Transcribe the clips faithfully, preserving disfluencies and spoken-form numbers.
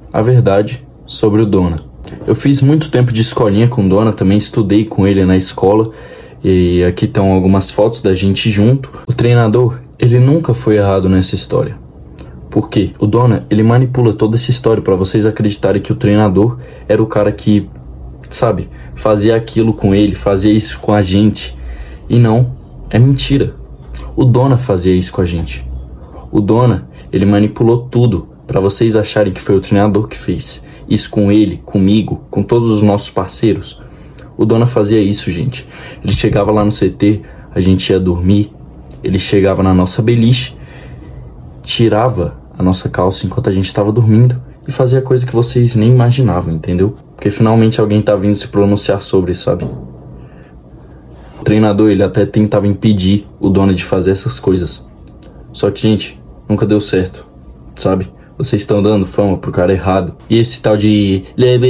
a verdade sobre o Dona. Eu fiz muito tempo de escolinha com o Dona, também estudei com ele na escola. E aqui estão algumas fotos da gente junto. O treinador, ele nunca foi errado nessa história. Por quê? O Dona, ele manipula toda essa história para vocês acreditarem que o treinador era o cara que, sabe, fazia aquilo com ele, fazia isso com a gente. E não, é mentira. O Dona fazia isso com a gente. O Dona, ele manipulou tudo para vocês acharem que foi o treinador que fez. Isso com ele, comigo, com todos os nossos parceiros. O Dona fazia isso, gente. Ele chegava lá no C T, a gente ia dormir, ele chegava na nossa beliche, tirava a nossa calça enquanto a gente estava dormindo e fazia coisa que vocês nem imaginavam, entendeu? Porque finalmente alguém tá vindo se pronunciar sobre, sabe? O treinador, ele até tentava impedir o Dona de fazer essas coisas. Só que, gente, nunca deu certo, sabe? Vocês estão dando fama pro cara errado. E esse tal de...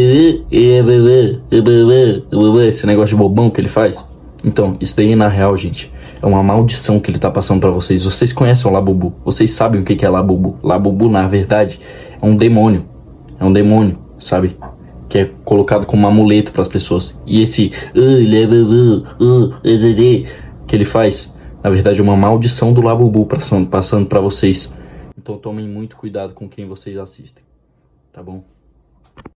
esse negócio de bobão que ele faz. Então, isso daí na real, gente, é uma maldição que ele tá passando pra vocês. Vocês conhecem o Labubu. Vocês sabem o que é Labubu. Labubu, na verdade, é um demônio. É um demônio, sabe? Que é colocado como um amuleto pras pessoas. E esse... que ele faz, na verdade, é uma maldição do Labubu passando, passando pra vocês. Então tomem muito cuidado com quem vocês assistem, tá bom?